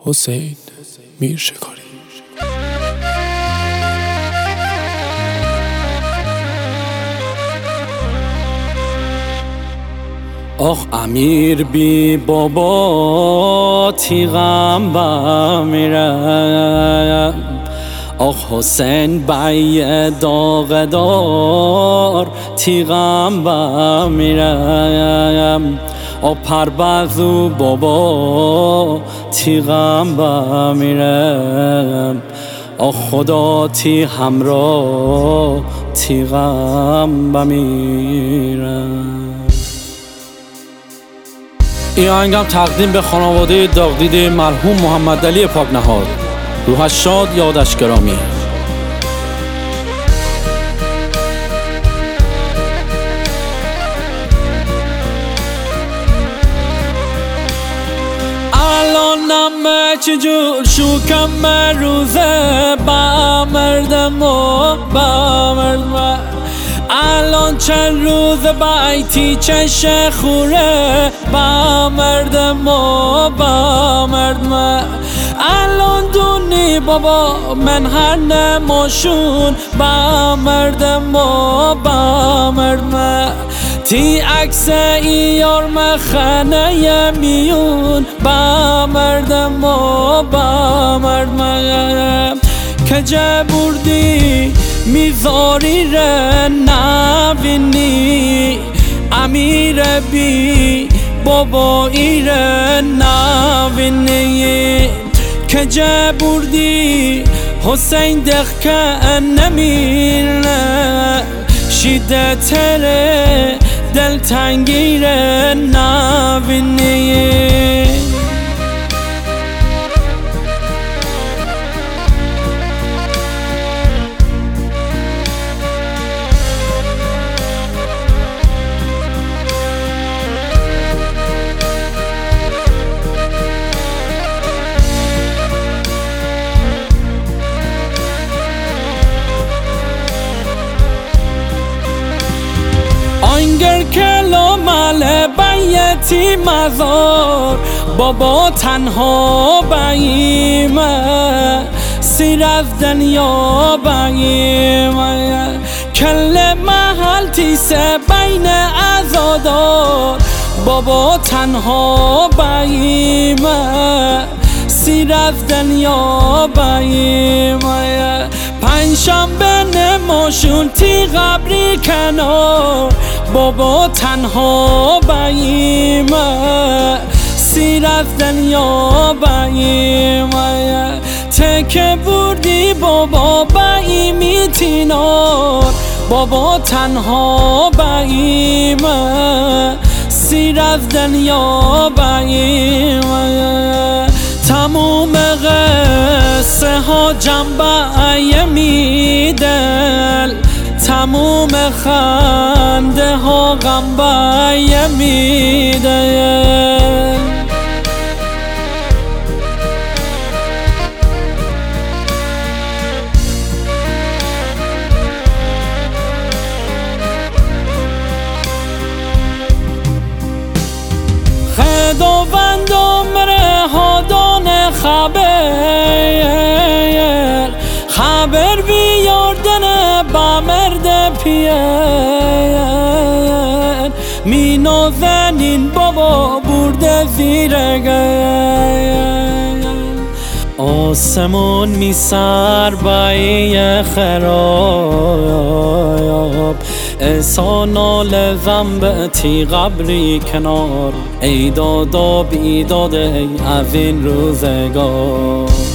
حسین میرشکاری. آخ امیر بی بابا تیغم بمیرم، آخ حسین بی داغدار تیغم بمیرم، آخ پربزو بابا تیغم بمیرم، آخ خدا تی همراه تیغم بمیرم. این آهنگم تقدیم به خانواده داغدیده مرحوم محمد علی پاکنهاد، روحش شاد، یادش گرامی. الانم چجور شوکم روزه بمردم و بمردم، الان چند روز بایتی چش خوره بمردم و بمردم، الان دونی بابا من هر نماشون بمردم و بمردم، تی عکس ایار مخنه میون بمردم و بمردم، کجا بردی میذاری ره نبینی، امیر بی بابایی ره نبینی، کجا بردی حسین دخکه نمیره، شیده تره دلتنگی ره نبینی. آینگر کلا مال بیتی مزار، بابا تنها بیمه سیر از دنیا بیمه، کل محل تیسه بین ازادار، بابا تنها بیمه سیر از دنیا بیمه، پنجشنبه نماشون تی قبری کنار، بابا تنها بیمه سیر از دنیا بیمه، تکه بردی بابا بیمی تینار، بابا تنها بیمه سیر از دنیا بیمه، تموم قصه ها جنبه میدل، تموم خنده ها غمبه میدل، خداوندم مره هادان خبر بیاردن با مرد پیر، می نازنین بابا برده زیر گل، آسمون می سر بایی خراب، احسان لذنب تی قبری کنار، ای دادا بیداد ای از این روزگار.